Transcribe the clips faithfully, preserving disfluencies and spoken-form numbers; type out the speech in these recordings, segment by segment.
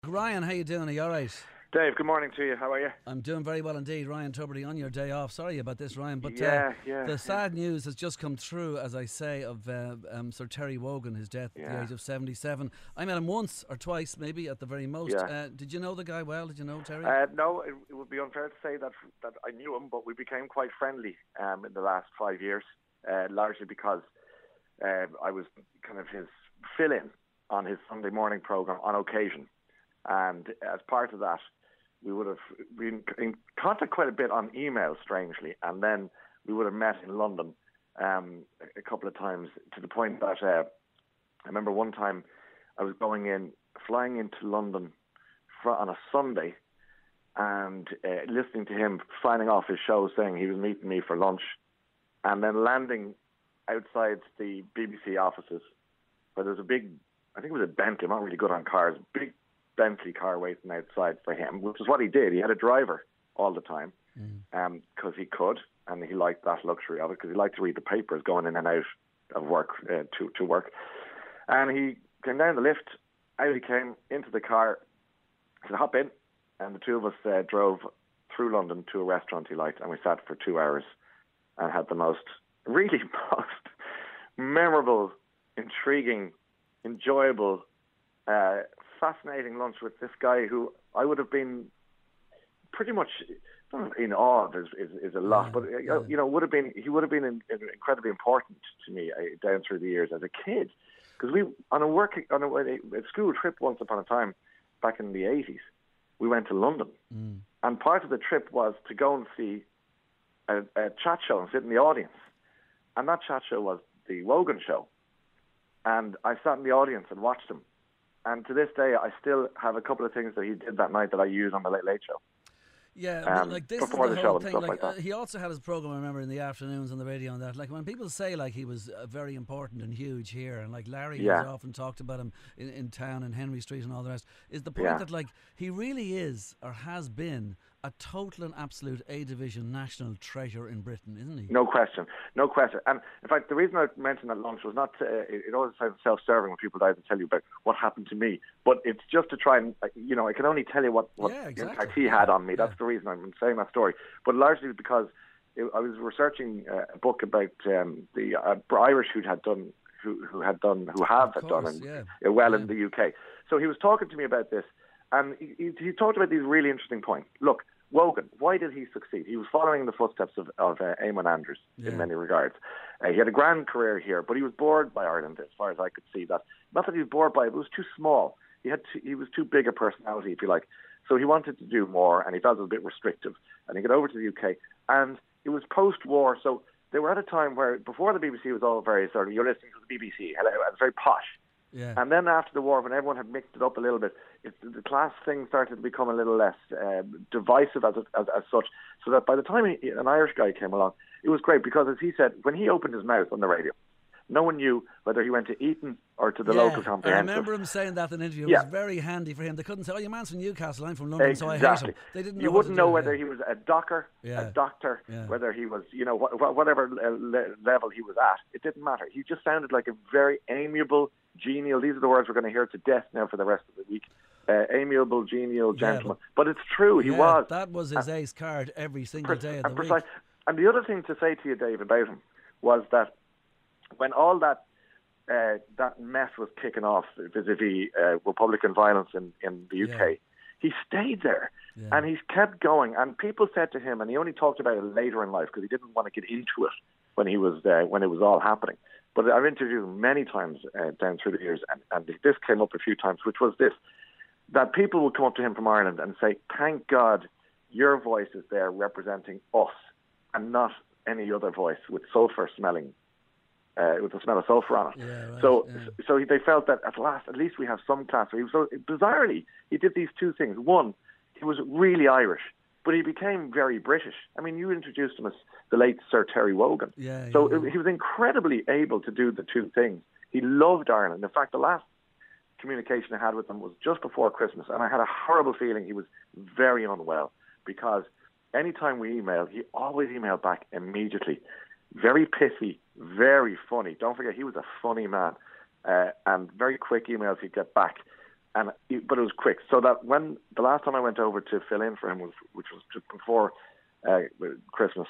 Ryan, how you doing? Are you all right? Dave, good morning to you. How are you? I'm doing very well indeed. Ryan Tuberty on your day off. Sorry about this, Ryan, but uh, Yeah, yeah, the yeah, sad news has just come through, as I say, of uh, um, Sir Terry Wogan, his death at the yeah, age of seventy-seven. I met him once or twice, maybe at the very most. yeah. Uh, did you know the guy well? Did you know Terry? Uh, no, it, it would be unfair to say that that I knew him, but we became quite friendly um, in the last five years, uh, largely because uh, I was kind of his fill-in on his Sunday morning program on occasion, and as part of that, we would have been in contact quite a bit on email, strangely, and then we would have met in London um, a couple of times to the point that uh, I remember one time I was going in, flying into London for, on a Sunday and uh, listening to him signing off his show saying he was meeting me for lunch, and then landing outside the B B C offices where there's a big, I think it was a Bentley, I'm not really good on cars, big Bentley car waiting outside for him, which is what he did. He had a driver all the time because mm. um, he could, and he liked that luxury of it because he liked to read the papers going in and out of work uh, to, to work. And he came down the lift, out he came, into the car, he said, hop in, and the two of us uh, drove through London to a restaurant he liked, and we sat for two hours and had the most, really most memorable, intriguing, enjoyable, uh, fascinating lunch with this guy who I would have been pretty much in awe of is, is, is a lot, yeah, but yeah. you know, would have been he would have been in, in incredibly important to me uh, down through the years as a kid, because we on a work on a, a school trip once upon a time back in the eighties, we went to London, mm. and part of the trip was to go and see a, a chat show and sit in the audience, and that chat show was the Wogan Show, and I sat in the audience and watched him. And to this day, I still have a couple of things that he did that night that I use on the Late Late Show. Yeah, um, like this is the, the whole thing. Like, like like uh, he also had his program, I remember, in the afternoons on the radio and that. Like when people say like he was uh, very important and huge here, and like Larry yeah. has often talked about him in, in town and Henry Street and all the rest, is the point yeah. that like he really is or has been a total and absolute A division national treasure in Britain, isn't he? No question, no question. And in fact, the reason I mentioned that lunch was not to, uh, it, it always sounds self-serving when people die to tell you about what happened to me, but it's just to try and uh, you know, I can only tell you what, what yeah, exactly. impact he had on me. That's yeah. the reason I'm saying that story. But largely because it, I was researching uh, a book about um, the uh, Irish who had done who who had done who have course, done and, yeah. uh, well yeah. in the U K. So he was talking to me about this, and he, he, he talked about these really interesting points. Look, Wogan, why did he succeed? He was following the footsteps of, of uh, Eamon Andrews yeah. in many regards. Uh, he had a grand career here, but he was bored by Ireland as far as I could see. That not that he was bored by it, but it was too small. He had too, he was too big a personality, if you like. So he wanted to do more, and he felt it was a bit restrictive. And he got over to the U K, and it was post-war, so they were at a time where before the B B C was all very sort of, you're listening to the B B C, hello, and it's very posh. Yeah. And then after the war, when everyone had mixed it up a little bit, it, the class thing started to become a little less uh, divisive as, as as such. So that by the time he, an Irish guy came along, it was great because, as he said, when he opened his mouth on the radio, no one knew whether he went to Eton or to the yeah, local comprehensive. I remember him saying that in an interview. It yeah. was very handy for him. They couldn't say, oh, your man's from Newcastle, I'm from London, exactly. so I hate him. They didn't know you wouldn't know do, whether yeah. he was a docker, yeah. a doctor, yeah. whether he was, you know, wh- whatever le- level he was at. It didn't matter. He just sounded like a very amiable, genial, these are the words we're going to hear to death now for the rest of the week. Uh, amiable, genial gentleman. Yeah, but, but it's true, he yeah, was. That was his uh, ace card every single pre- day of the precise. week. And the other thing to say to you, Dave, about him was that when all that uh, that mess was kicking off vis-a-vis uh, Republican violence in, in the U K, yeah. he stayed there. Yeah. And he's kept going. And people said to him, and he only talked about it later in life because he didn't want to get into it when he was uh, when it was all happening. But I've interviewed him many times uh, down through the years, and, and this came up a few times, which was this, that people would come up to him from Ireland and say, thank God your voice is there representing us and not any other voice with sulphur smelling, uh, with the smell of sulphur on it. Yeah, right, so yeah. so they felt that at last, at least we have some class. So, he was, so bizarrely, he did these two things. One, he was really Irish, but he became very British. I mean, you introduced him as the late Sir Terry Wogan. Yeah, yeah, so yeah. It, he was incredibly able to do the two things. He loved Ireland. In fact, the last communication I had with him was just before Christmas, and I had a horrible feeling he was very unwell because anytime we emailed, he always emailed back immediately. Very pithy, very funny. Don't forget, he was a funny man, uh, and very quick emails he'd get back. and but it was quick. So that when the last time I went over to fill in for him was, which was just before uh, Christmas,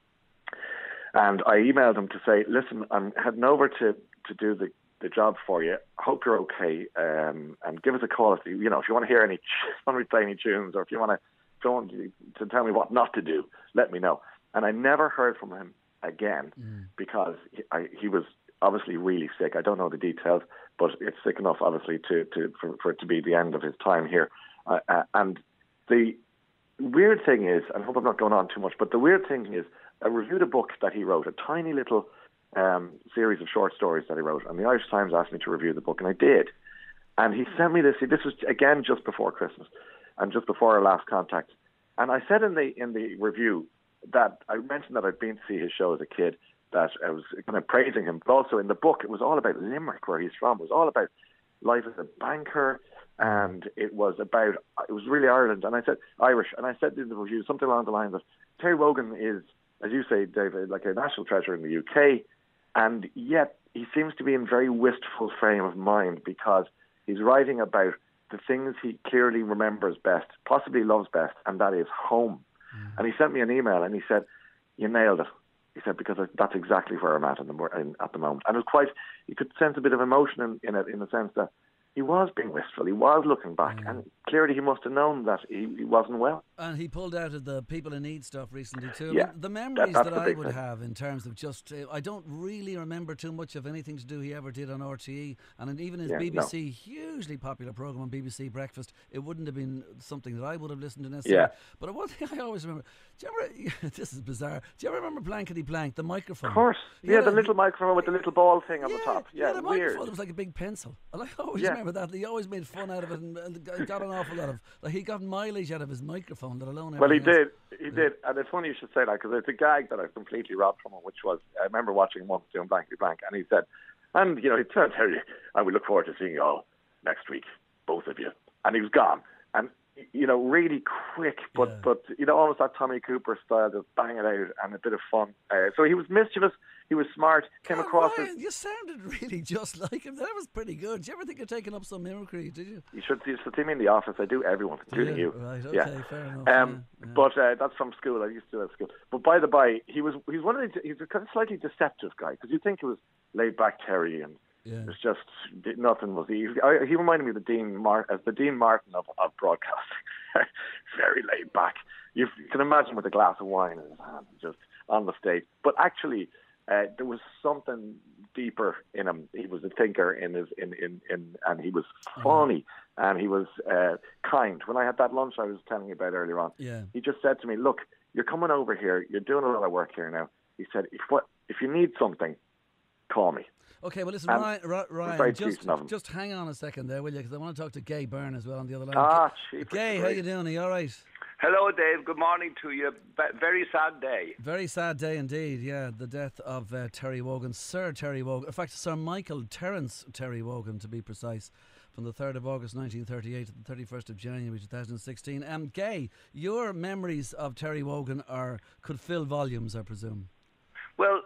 and I emailed him to say, "Listen, I'm heading over to to do the." the job for you. Hope you're okay, um, and give us a call if you, you know if you want to hear any, want to play any tunes, or if you want to don't to tell me what not to do, let me know." And I never heard from him again mm. because he, I, he was obviously really sick. I don't know the details, but it's sick enough, obviously, to, to for, for it to be the end of his time here. Uh, uh, and the weird thing is, and I hope I'm not going on too much, but the weird thing is, I reviewed a book that he wrote, a tiny little Um, series of short stories that he wrote, and the Irish Times asked me to review the book, and I did. And he sent me this. This was again just before Christmas, and just before our last contact. And I said in the in the review that I mentioned that I'd been to see his show as a kid, that I was kind of praising him, but also in the book it was all about Limerick, where he's from. It was all about life as a banker, and it was about it was really Ireland. And I said Irish, and I said in the review something along the lines of Terry Wogan is, as you say, David, like a national treasure in the U K. And yet he seems to be in very wistful frame of mind, because he's writing about the things he clearly remembers best, possibly loves best, and that is home. Mm. And he sent me an email and he said, "You nailed it." He said, "Because that's exactly where I'm at in the, in, at the moment." And it was quite, you could sense a bit of emotion in, in it, in the sense that he was being wistful. He was looking back, mm. and clearly he must have known that he, he wasn't well. And he pulled out of the People in Need stuff recently too. Yeah, I mean, the memories that, that I would thing. have in terms of just, uh, I don't really remember too much of anything to do he ever did on R T E, and even his yeah, B B C, no. hugely popular programme on B B C Breakfast, it wouldn't have been something that I would have listened to necessarily. Yeah. But one thing I always remember, do you ever, this is bizarre, do you ever remember Blankety Blank, the microphone? Of course. He yeah, the a, little microphone with the little ball thing on yeah, the top. Yeah, yeah, the weird. microphone, it was like a big pencil. And I always yeah. remember that. He always made fun out of it and, and got an awful lot of, like he got mileage out of his microphone, let alone Well, he else. did. He did. And it's funny you should say that, because it's a gag that I completely robbed from him, which was, I remember watching him once doing Blankety Blank, and he said, and, you know, he'd tell you, and we look forward to seeing you all next week, both of you. And he was gone. And, you know, really quick, but, yeah. but you know, almost that Tommy Cooper style, just bang it out and a bit of fun. Uh, so he was mischievous. He was smart. Came God, across Ryan, as, you sounded really just like him. That was pretty good. Did you ever think of taking up some mimicry? Did you? You should, you should see me in the office. I do everyone, including you. Right. Okay. Yeah. Fair enough. Um, yeah, yeah. But uh, that's from school. I used to do that at school. But by the by, he was he's one of the, he's a kind of slightly deceptive guy, because you think he was laid back Terry, and yeah. it was just nothing was he. I, he reminded me of the Dean Mar- as the Dean Martin of, of broadcasting. Very laid back. You, you can imagine with a glass of wine in his hand, just on the stage. But actually, uh, there was something deeper in him. He was a thinker in his in in, in and he was funny, mm-hmm. and he was uh, kind. When I had that lunch I was telling you about earlier on, yeah. he just said to me, "Look, you're coming over here. You're doing a lot of work here now." He said, "If what if you need something, call me." Okay, well listen, um, Ryan, Ryan just, just hang on a second there, will you? Because I want to talk to Gay Byrne as well on the other line. Ah, cheap. Gay, how you doing? Are you all right? Hello, Dave. Good morning to you. Very sad day. Very sad day indeed, yeah. The death of uh, Terry Wogan, Sir Terry Wogan. In fact, Sir Michael Terence Terry Wogan, to be precise, from the third of August nineteen thirty-eight to the thirty-first of January two thousand sixteen. Um, Gay, your memories of Terry Wogan are could fill volumes, I presume. Well,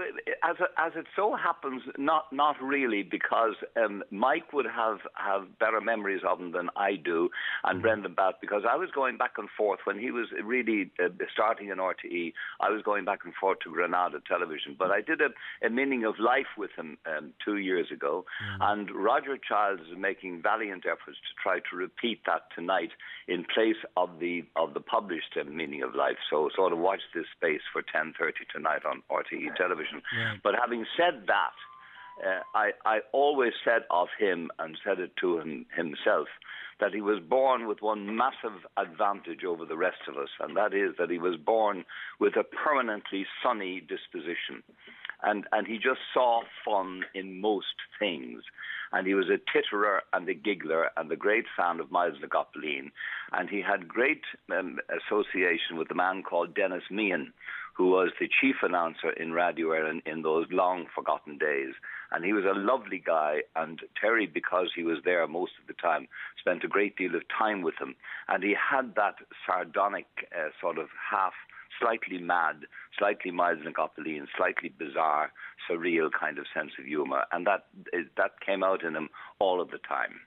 as as it so happens, not not really, because um, Mike would have, have better memories of him than I do, and mm-hmm. Brendan Batt, because I was going back and forth when he was really uh, starting in R T E. I was going back and forth to Granada Television, but I did a, a Meaning of Life with him um, two years ago, mm-hmm. and Roger Childs is making valiant efforts to try to repeat that tonight in place of the of the published uh, Meaning of Life. So sort of watch this space for ten thirty tonight on R T E television. Yeah. But having said that, uh, I, I always said of him, and said it to him himself, that he was born with one massive advantage over the rest of us, and that is that he was born with a permanently sunny disposition. And, and he just saw fun in most things. And he was a titterer and a giggler and a great fan of Miles na Gcopaleen. And he had great um, association with a man called Dennis Meehan, who was the chief announcer in Radio Ireland in those long-forgotten days. And he was a lovely guy, and Terry, because he was there most of the time, spent a great deal of time with him. And he had that sardonic uh, sort of half, slightly mad, slightly Miles na Gcopaleen, slightly bizarre, surreal kind of sense of humour. And that that came out in him all of the time.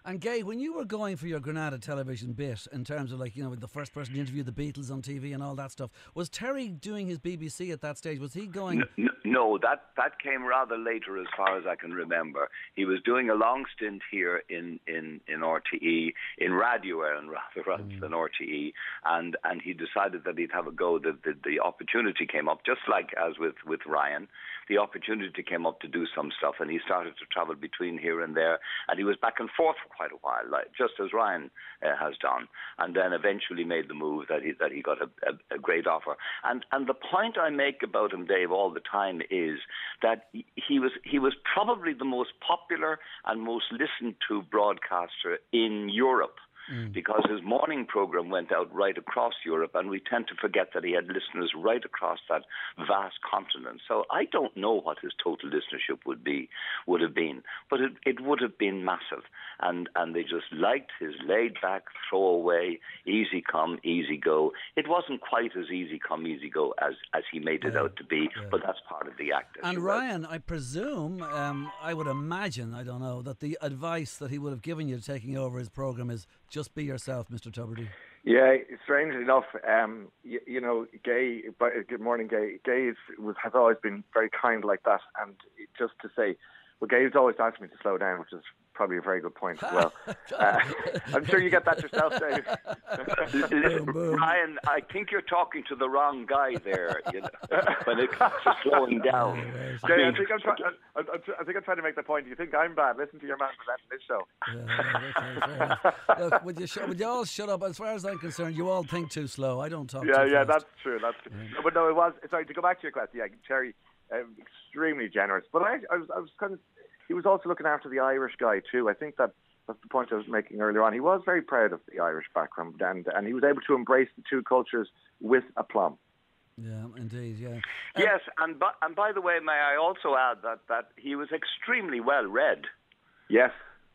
And Gay, when you were going for your Granada television bit, in terms of like, you know, the first person to interview the Beatles on T V and all that stuff, was Terry doing his B B C at that stage? Was he going... No, no, that, that came rather later as far as I can remember. He was doing a long stint here in, in, in R T E, in Radio Éireann rather, rather mm. than R T E, and, and he decided that he'd have a go. The, the, the opportunity came up, just like as with, with Ryan. The opportunity came up to do some stuff, and he started to travel between here and there, and he was back and forth for quite a while, like, just as Ryan uh, has done, and then eventually made the move that he that he got a, a, a great offer. And and the point I make about him, Dave, all the time is that he was he was probably the most popular and most listened to broadcaster in Europe. Mm. Because his morning program went out right across Europe, and we tend to forget that he had listeners right across that vast continent. So I don't know what his total listenership would be, would have been, but it, it would have been massive. And and they just liked his laid-back, throwaway, easy come, easy go. It wasn't quite as easy come, easy go as, as he made it yeah. out to be, yeah. but that's part of the act. And Ryan, will. I presume, um, I would imagine, I don't know, that the advice that he would have given you taking over his program is just be yourself, Mister Tubridy. Yeah, strangely enough, um, you, you know, Gay. Good morning, Gay. Gay is, was, has always been very kind like that, and just to say, well, Gay's always asked me to slow down, which is probably a very good point as well. uh, I'm sure you get that yourself, Dave. Listen, Ryan, I think you're talking to the wrong guy there. You know, when it comes to slowing down. Jay, I think I'm, try- I, I, I think I'm trying to make the point. You think I'm bad? Listen to your man presenting this show. Yeah, okay, Look, would you, sh- would you all shut up? As far as I'm concerned, you all think too slow. I don't talk yeah, too Yeah, yeah, fast. that's true. That's true. Yeah. But no, it was. Sorry, to go back to your question. Yeah, Terry, uh, extremely generous. But I, I was, I was kind of. He was also looking after the Irish guy too. I think that that's the point I was making earlier on. He was very proud of the Irish background, and and he was able to embrace the two cultures with aplomb. Yeah, indeed, yeah. Yes, and by, and by the way, may I also add that, that he was extremely well read. Yes.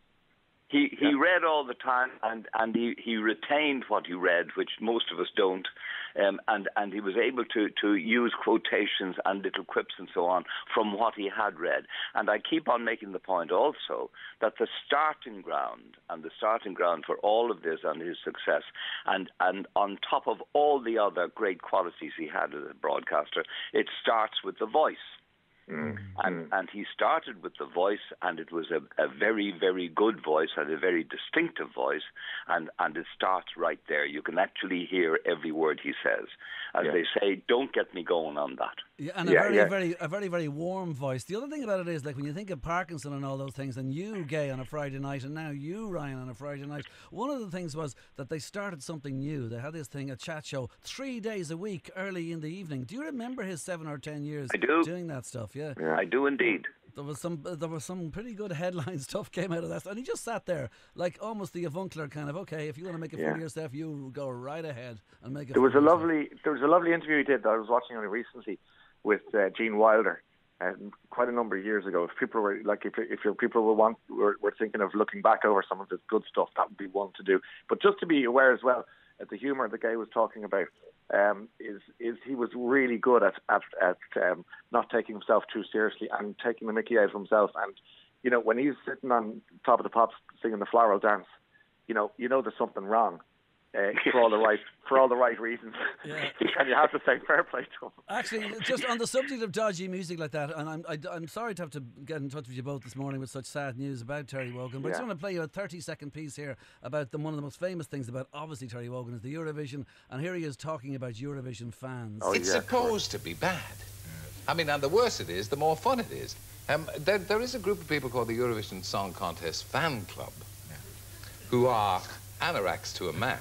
He he yeah. read all the time, and, and he, he retained what he read, which most of us don't. Um, and, and he was able to, to use quotations and little quips and so on from what he had read. And I keep on making the point also that the starting ground, and the starting ground for all of this and his success, and, and on top of all the other great qualities he had as a broadcaster, it starts with the voice. Mm. And and he started with the voice, and it was a, a very, very good voice and a very distinctive voice, and, and it starts right there. You can actually hear every word he says. As yeah. they say, don't get me going on that. Yeah, and a yeah, very, yeah. very, a very, very warm voice. The other thing about it is, like, when you think of Parkinson and all those things, and you, Gay, on a Friday night, and now you, Ryan, on a Friday night, one of the things was that they started something new. They had this thing, a chat show, three days a week, early in the evening. Do you remember his seven or ten years I do. doing that stuff? Yeah, yeah I do indeed. There was some, there was some pretty good headline stuff came out of that, and he just sat there like almost the avuncular kind of, okay, if you want to make a fool yeah. of yourself, you go right ahead and make a. There was a lovely, there was a lovely interview he did that I was watching only recently with uh, Gene Wilder, uh, quite a number of years ago. If people were like, if if your people were want were, were thinking of looking back over some of his good stuff, that would be one to do. But just to be aware as well, that the humour the guy was talking about. Um, is is he was really good at at, at um, not taking himself too seriously and taking the mickey out of himself. And you know, when he's sitting on top of the pops singing the floral dance, you know, you know there's something wrong uh, for all the right for all the right reasons. Yeah. And you have to say fair play to him. Actually, just on the subject of dodgy music like that, and I'm I, I'm sorry to have to get in touch with you both this morning with such sad news about Terry Wogan, but yeah. I just want to play you a thirty second piece here about the, one of the most famous things about obviously Terry Wogan is the Eurovision, and here he is talking about Eurovision fans. Oh, it's yeah, supposed to be bad. I mean, and the worse it is, the more fun it is. Um, there, there is a group of people called the Eurovision Song Contest Fan Club, yeah. who are anoraks to a man.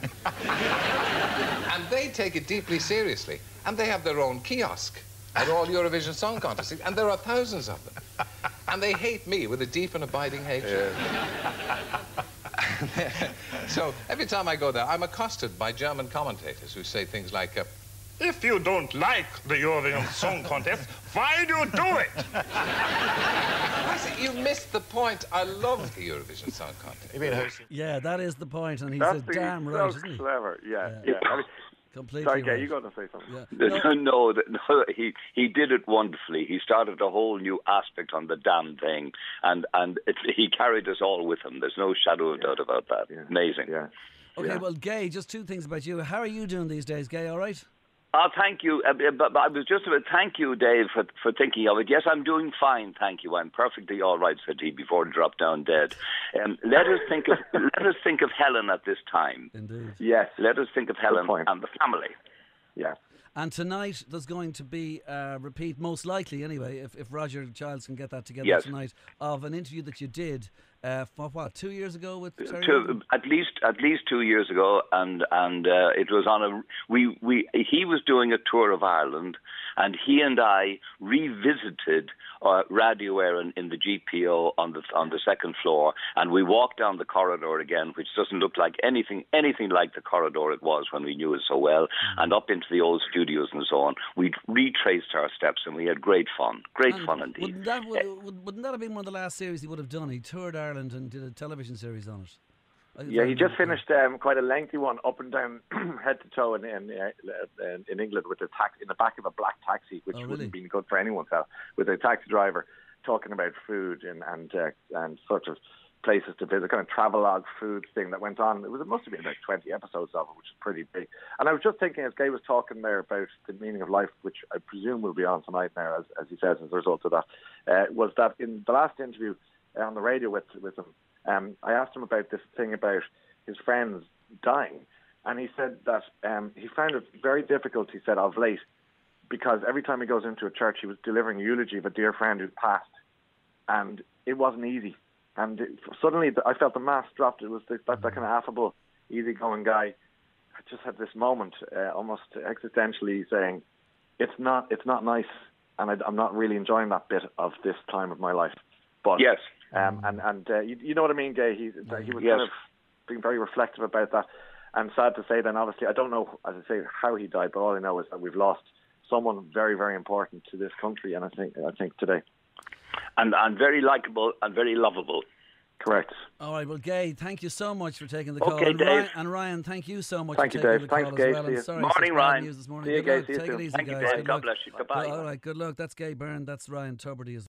And they take it deeply seriously. And they have their own kiosk at all Eurovision Song Contests. And there are thousands of them. And they hate me with a deep and abiding hatred. Yeah. So every time I go there, I'm accosted by German commentators who say things like, uh, if you don't like the Eurovision Song Contest, why do you do it? I say, you missed the point. I love the Eurovision Song Contest. You mean, yeah, that is the point, and he's That's a damn so right, isn't he? Clever, yeah, yeah. yeah. I mean, Completely Sorry, Gay, right. you got to say something. Yeah. No, no, no, he he did it wonderfully. He started a whole new aspect on the damn thing, and and it, he carried us all with him. There's no shadow of Yeah. doubt about that. Yeah. Amazing. Yeah. Okay, Yeah. well, Gay, just two things about you. How are you doing these days, Gay? All right? Oh, thank you. Uh, but, but I was just about thank you, Dave, for for thinking of it. Yes, I'm doing fine, thank you. I'm perfectly all right, said he before he dropped down dead. Um, let us think of let us think of Helen at this time. Indeed. Yes. Let us think of Helen point. and the family. Yeah. And tonight there's going to be a repeat, most likely anyway, if, if Roger Childs can get that together Yes. tonight, of an interview that you did uh, for what, two years ago with Terry Two, Wogan? at least at least two years ago, and and uh, it was on a we we he was doing a tour of Ireland, and he and I revisited uh, Radio Éireann in the G P O on the on the second floor, and we walked down the corridor again, which doesn't look like anything anything like the corridor it was when we knew it so well, mm-hmm. and up into the old studios and so on. We retraced our steps, and we had great fun, great And fun indeed. Wouldn't that, would, would, wouldn't that have been one of the last series he would have done? He toured Ireland and did a television series on it. I- Yeah, I he just remember- finished um, quite a lengthy one, up and down, head to toe, in in, uh, in England with a tax in the back of a black taxi, which Oh, wouldn't really? have been good for anyone's health. With a taxi driver talking about food and and uh, and sort of places to visit, kind of travelogue food thing that went on. It was it must have been about twenty episodes of it, which is pretty big. And I was just thinking, as Gay was talking there about the meaning of life, which I presume will be on tonight now, as as he says, as a result of that, uh, was that in the last interview uh, on the radio with with him, um, I asked him about this thing about his friends dying, and he said that um, he found it very difficult, he said, of late, because every time he goes into a church, he was delivering a eulogy of a dear friend who'd passed, and it wasn't easy. And it, suddenly the, I felt the mask dropped. It was the, that, that kind of affable, easygoing guy. I just had this moment, uh, almost existentially, saying, it's not it's not nice, and I, I'm not really enjoying that bit of this time of my life. But Yes. Um, and and uh, you, you know what I mean, Gay? He, he was Yes. kind of being very reflective about that. And sad to say then, obviously, I don't know, as I say, how he died, but all I know is that we've lost someone very, very important to this country, and I think I think today. And and very likable and very lovable. Correct. All right, well, Gay, thank you so much for taking the call. Okay, and, Dave. Ryan, and Ryan, thank you so much Thank for you, taking Dave. the Thanks, call Gay. as well. See I'm you. sorry, Morning, such bad Ryan. news this morning. See you, Good Gay. luck. See you Take soon. it easy, Thank you, guys. Dave. Good God luck. bless you. Goodbye. All right, good luck. That's Gay Byrne. That's Ryan Tuberty as